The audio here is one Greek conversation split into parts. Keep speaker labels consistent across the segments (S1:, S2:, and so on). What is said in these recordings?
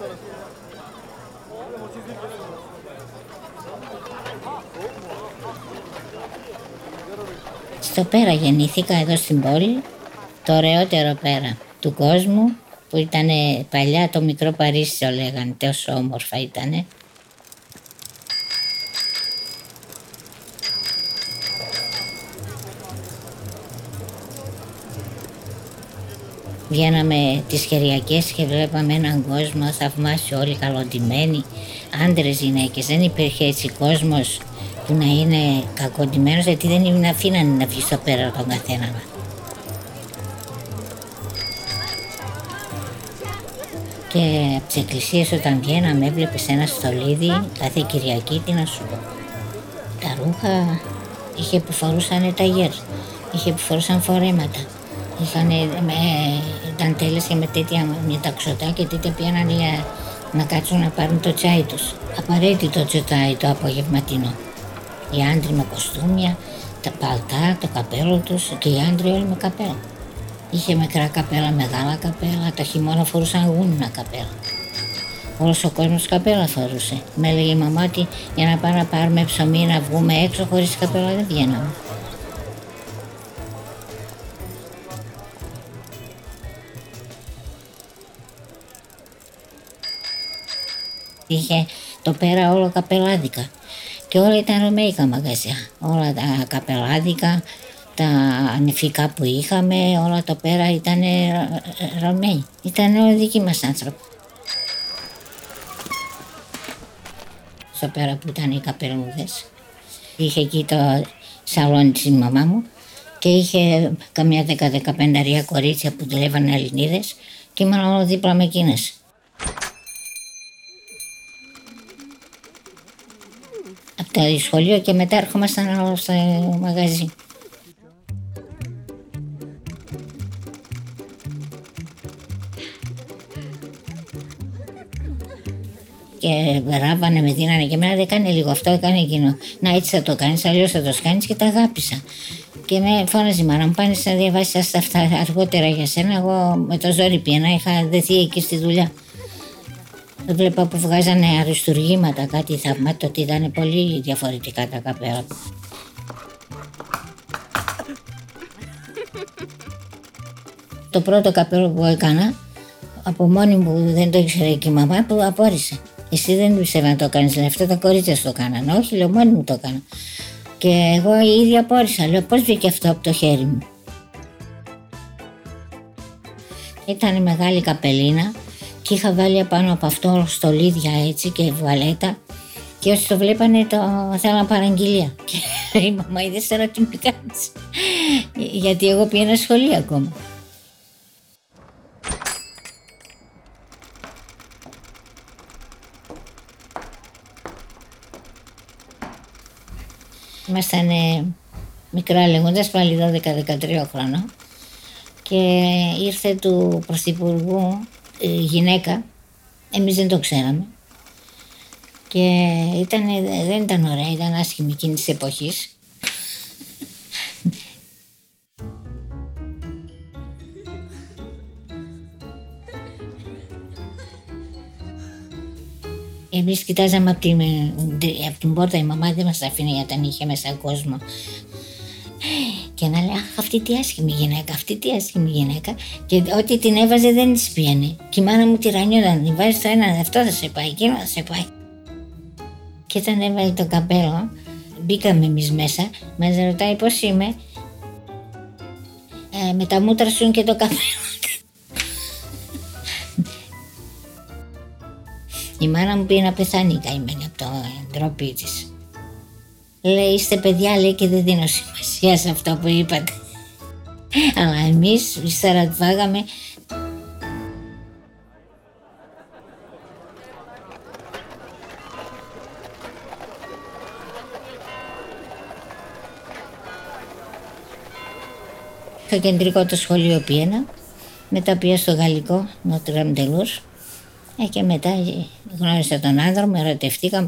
S1: Στο Πέρα γεννήθηκα, εδώ στην πόλη, το ωραιότερο Πέρα του κόσμου, που ήταν παλιά το μικρό Παρίσι το λέγανε, τόσο όμορφα ήτανε. Βγαίναμε τις Κυριακές και βλέπαμε έναν κόσμο θαυμάσιο, όλοι καλοντημένοι, άντρες, γυναίκες. Δεν υπήρχε έτσι κόσμος που να είναι κακοντημένος, γιατί δεν αφήνανε να βγει στο Πέρα τον καθένα. Και από τις εκκλησίες όταν βγαίναμε έβλεπες ένα στολίδι κάθε Κυριακή, τι να σου πω. Τα ρούχα είχε που φορούσαν ταγέρ, είχε που φορούσαν φορέματα. Είχαν δαντέλες και με ταξωτά και τέτοια πήγαιναν για να κάτσουν να πάρουν το τσάι τους. Απαραίτητο τσάι το απογευματινό. Οι άντροι με κοστούμια, τα παλτά, το καπέλο τους και οι άντροι όλοι με καπέλα. Είχε μικρά καπέλα, μεγάλα καπέλα, το χειμώνα φορούσαν γούνινα καπέλα. Όλος ο κόσμος καπέλα φορούσε. Με έλεγε η μαμά ότι για να πάμε να πάρουμε ψωμί να βγούμε έξω χωρίς καπέλα δεν βγαίναμε. Είχε το Πέρα όλο καπελάδικα και όλα ήταν ρωμαϊκά μαγαζιά. Όλα τα καπελάδικα, τα νηφικά που είχαμε, όλα το Πέρα ήταν ρωμαίοι. Ήταν όλοι δικοί μας άνθρωποι. Στο Πέρα που ήταν οι καπελούδες. Είχε εκεί το σαλόνι της μαμά μου και είχε καμιά 10-15 κορίτσια που δουλεύαν Ελληνίδες και ήμουν όλο δίπλα με εκείνες. Από το σχολείο και μετά έρχομασταν όλο στο μαγαζί. Και ράβανε, με δίνανε και εμένα, δεν έκανε λίγο αυτό, έκανε εκείνο. Να, έτσι θα το κάνεις, αλλιώς θα το κάνεις, και τα αγάπησα. Και με φώναζε η μάνα μου, πάνε να διαβάσεις αυτά αργότερα για σένα. Εγώ με το ζόρι πήγαινα, είχα δεθεί εκεί στη δουλειά. Βλέπα που βγάζανε αριστουργήματα, κάτι θαυμάτο, ότι ήταν πολύ διαφορετικά τα καπέλα. Το πρώτο καπέλο που έκανα, από μόνη μου, δεν το ήξερε και η μαμά, που απόρρισε. Εσύ δεν πιστεύω να το κάνεις, λέει, αυτό τα κορίτσια το κάνανε. Όχι, λέω, μόνη μου το έκανα. Και εγώ η ίδια απόρρισα, λέω, πώς βγήκε αυτό από το χέρι μου. Ήταν μεγάλη καπελίνα και είχα βάλει απάνω από αυτό στολίδια έτσι και βουαλέτα, και όσοι το βλέπανε το θέλαν παραγγελία. Και η μαμά, είδες τώρα τι με κάνεις, γιατί εγώ πήγαινα σχολείο ακόμα. Ήμασταν μικρά λέγοντας, πάλι 12-13 χρόνια, και ήρθε του Πρωθυπουργού γυναίκα, εμείς δεν το ξέραμε, και δεν ήταν ωραία, ήταν άσχημη εκείνη της εποχής. Εμείς κοιτάζαμε από την πόρτα, η μαμά δεν μας αφήνει γιατί είχε μέσα κόσμο. Και να λέει, αχ, αυτή τι άσχημη γυναίκα, αυτή τι άσχημη γυναίκα. Και ό,τι την έβαζε δεν της πήγαινε. Και η μάνα μου τυραννιόταν, την βάζει το ένα, αυτό θα σε πάει, εκείνο θα σε πάει. Και όταν έβαλε το καπέλο, μπήκαμε εμείς μέσα, μας ρωτάει πώς είμαι. Με τα μούτρα σου και το καπέλο. Η μάνα μου πήγε να πεθάνει καημένη από το ντροπή της. Λέει, είστε παιδιά, λέει, και δεν δίνω σημασία σε αυτό που είπατε. Αλλά εμείς ύστερα φάγαμε. Στο κεντρικό το σχολείο πήγαινα, μετά πήγα στο γαλλικό, Notre-Dame de Lourdes, και μετά γνώρισα τον άντρα μου, ερωτευτήκαμε,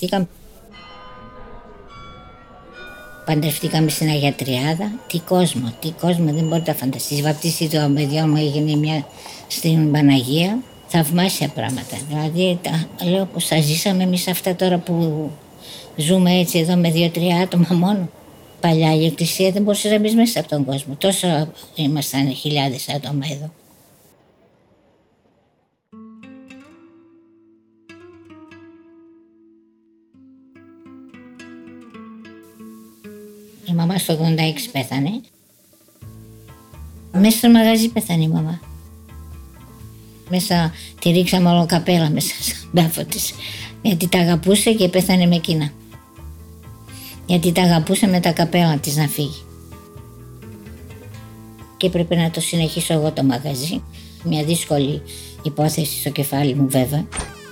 S1: παντρευτήκαμε στην Αγία Τριάδα. Τι κόσμο, δεν μπορείτε να φανταστείς. Βαπτίστη το παιδιό μου έγινε μια στην Παναγία θαυμάσια πράγματα. Δηλαδή, λέω πως τα ζήσαμε εμείς αυτά τώρα που ζούμε έτσι εδώ με 2-3 άτομα μόνο. Παλιά η εκκλησία δεν μπορούσε να μπει μέσα από τον κόσμο. Τόσο ήμασταν χιλιάδες άτομα εδώ. Η μαμά στο 86 πέθανε. Μέσα στο μαγαζί πέθανε η μαμά. Μέσα τη ρίξαμε όλο καπέλα μέσα στον τάφο της. Γιατί τα αγαπούσε και πέθανε με εκείνα. Γιατί τα αγαπούσε με τα καπέλα της να φύγει. Και έπρεπε να το συνεχίσω εγώ το μαγαζί. Μια δύσκολη υπόθεση στο κεφάλι μου βέβαια.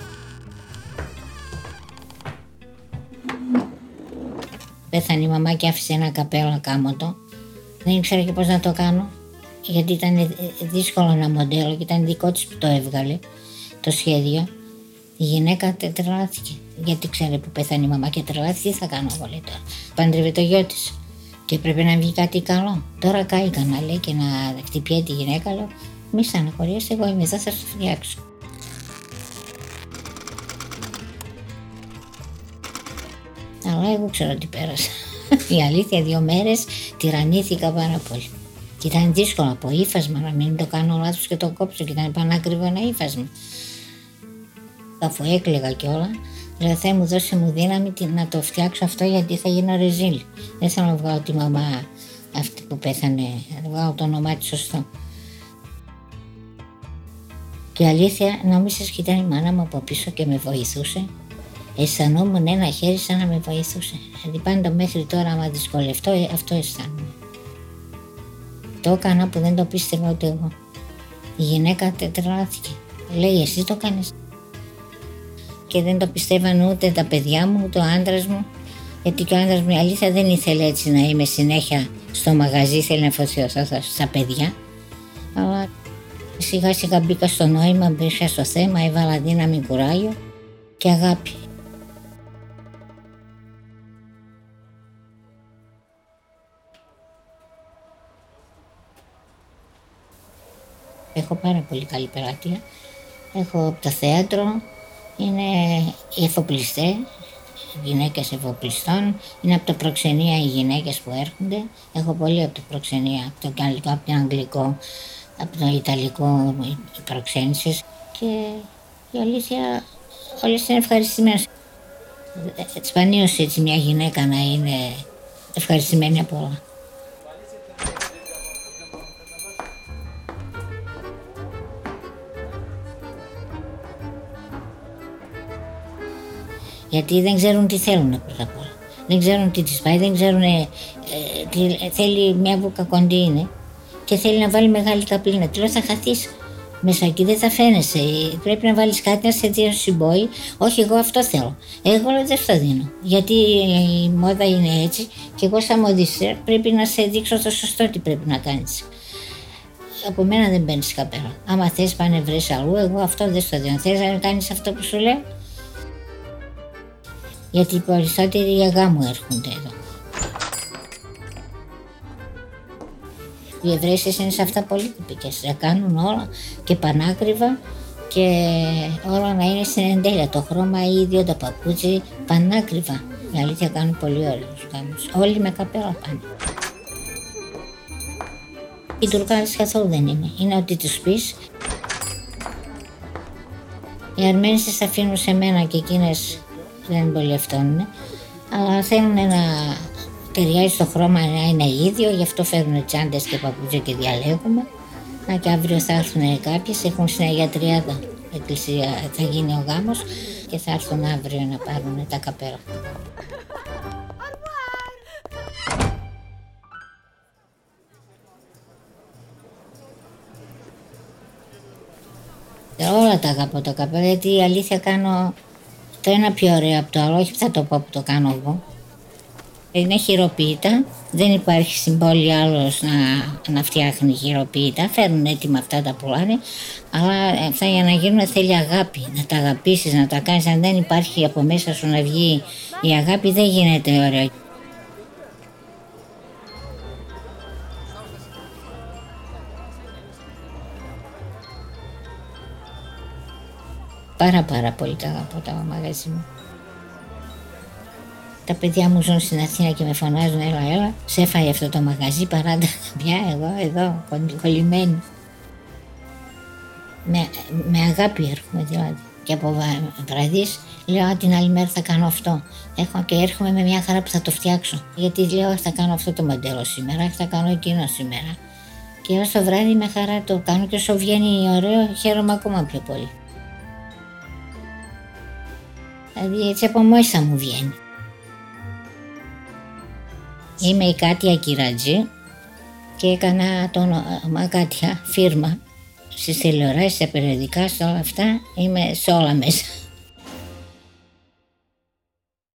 S1: Πέθανε η μαμά και άφησε ένα καπέλο κάμωτο. Δεν ήξερα και πώς να το κάνω. Γιατί ήταν δύσκολο ένα μοντέλο και ήταν δικό της που το έβγαλε το σχέδιο. Η γυναίκα τρελάθηκε. Γιατί ξέρει που πέθανε η μαμά και τρελάθηκε, τι θα κάνω εγώ λέει τώρα. Παντρεύε το γιο της. Και πρέπει να βγει κάτι καλό. Τώρα κάηκα να λέει και να χτυπιέται τη γυναίκα. Λέω, μη στεναχωριέσαι, εγώ είμαι εδώ, θα σου φτιάξω. Αλλά εγώ ξέρω τι πέρασα. Η αλήθεια 2 μέρες τυραννήθηκα πάρα πολύ. Και ήταν δύσκολο από ύφασμα να μην το κάνω λάθος και το κόψω και ήταν πανάκριβο ένα ύφασμα. Αφού έκλαιγα κιόλα, λέω Θεέ μου δώσε μου δύναμη να το φτιάξω αυτό γιατί θα γίνω ρεζίλ. Δεν θέλω να βγάλω τη μαμά αυτή που πέθανε, να βγάλω το όνομά της σωστό. Και η αλήθεια νόμισες και ήταν η μάνα μου από πίσω και με βοηθούσε. Αισθανόμουν ένα χέρι σαν να με βοηθούσε. Δηλαδή πάντα μέχρι τώρα άμα δυσκολευτώ αυτό αισθάνομαι. Το έκανα που δεν το πίστευα ούτε εγώ. Η γυναίκα τρελάθηκε. Λέει εσύ το κάνεις. Και δεν το πιστεύαν ούτε τα παιδιά μου ούτε ο άντρας μου. Γιατί και ο άντρας μου η αλήθεια δεν ήθελε έτσι να είμαι συνέχεια στο μαγαζί, ήθελε να φωτιωθώ στα παιδιά. Αλλά σιγά σιγά μπήκα στο νόημα, μπήκα στο θέμα, έβαλα δύναμη, κουράγιο και αγάπη. Έχω πάρα πολύ καλή πελατεία. Έχω από το θέατρο, είναι οι εφοπλιστές, γυναίκες εφοπλιστών, είναι από το προξενία οι γυναίκες που έρχονται. Έχω πολύ από το προξενία, από το γαλλικό, από το αγγλικό, από το ιταλικό οι προξένησες και η αλήθεια όλες είναι ευχαριστημένες. Σπανίως έτσι μια γυναίκα να είναι ευχαριστημένη από όλα. Γιατί δεν ξέρουν τι θέλουν πρώτα απ' όλα. Δεν ξέρουν τι τις πάει, δεν ξέρουν θέλει μια βούκα κοντή είναι και θέλει να βάλει μεγάλη καπλίνα. Τι λέω θα χαθείς μέσα εκεί, δεν θα φαίνεσαι. Πρέπει να βάλεις κάτι να σε συμπόει. Όχι εγώ αυτό θέλω. Εγώ δεν στο δίνω. Γιατί η μόδα είναι έτσι και εγώ σαν μοδίστρια πρέπει να σε δείξω το σωστό τι πρέπει να κάνεις. Από μένα δεν παίρνεις καπέλα. Άμα θες πάνε βρες αλλού, εγώ αυτό δεν στο δίνω. Θες να κάνεις αυτό που σου λέω. Γιατί οι περισσότεροι για γάμο έρχονται εδώ. Οι Εβραίες είναι σε αυτά πολύ τυπικές. Θα κάνουν όλα και πανάκριβα και όλα να είναι στην εντέλεια. Το χρώμα ίδιο, το παπούτσι, πανάκριβα. Η αλήθεια κάνουν πολύ ωραίους γάμους. Όλοι με καπέλα πάνε. Οι Τουρκάδες καθόλου δεν είναι. Είναι ότι τους πεις. Οι Αρμένες τα αφήνουν σε μένα και εκείνες δεν πολύ αυτόνουν, αλλά θέλουν να ταιριάζει το χρώμα να είναι ίδιο, γι' αυτό φέρνουν τσάντες και παπούτσια και διαλέγουμε. Να και αύριο θα έρθουν κάποιες, έχουν στην Αγία Τριάδα εκκλησία, θα γίνει ο γάμος και θα έρθουν αύριο να πάρουν τα καπέλα. Όλα τα αγαπώ τα καπέλα, γιατί η αλήθεια κάνω το ένα πιο ωραίο από το άλλο, όχι θα το πω που το κάνω εγώ. Είναι χειροποίητα, δεν υπάρχει στην πόλη άλλος να φτιάχνει χειροποίητα, φέρνουν έτοιμα αυτά τα πουλάνε, αλλά αυτά για να γίνουν θέλει αγάπη, να τα αγαπήσεις, να τα κάνεις, αν δεν υπάρχει από μέσα σου να βγει η αγάπη δεν γίνεται ωραίο. Πάρα πολύ τα αγαπώ τα μαγαζί μου. Τα παιδιά μου ζουν στην Αθήνα και με φωνάζουν έλα, σε έφαγε αυτό το μαγαζί, παράντα πια εδώ, κολλημένη. Με αγάπη έρχομαι δηλαδή. Και από βραδείς λέω την άλλη μέρα θα κάνω αυτό. Και έρχομαι με μια χαρά που θα το φτιάξω. Γιατί λέω θα κάνω αυτό το μοντέλο σήμερα, θα κάνω εκείνο σήμερα. Και ως το βράδυ με χαρά το κάνω και όσο βγαίνει ωραίο χαίρομαι ακόμα πιο πολύ. Δηλαδή έτσι από μέσα μου βγαίνει. Είμαι η Κάτια Κυρατζή και έκανα το όνομα Κάτια, φίρμα. Στις τηλεοράσεις, στα περιοδικά, σε όλα αυτά είμαι σε όλα μέσα.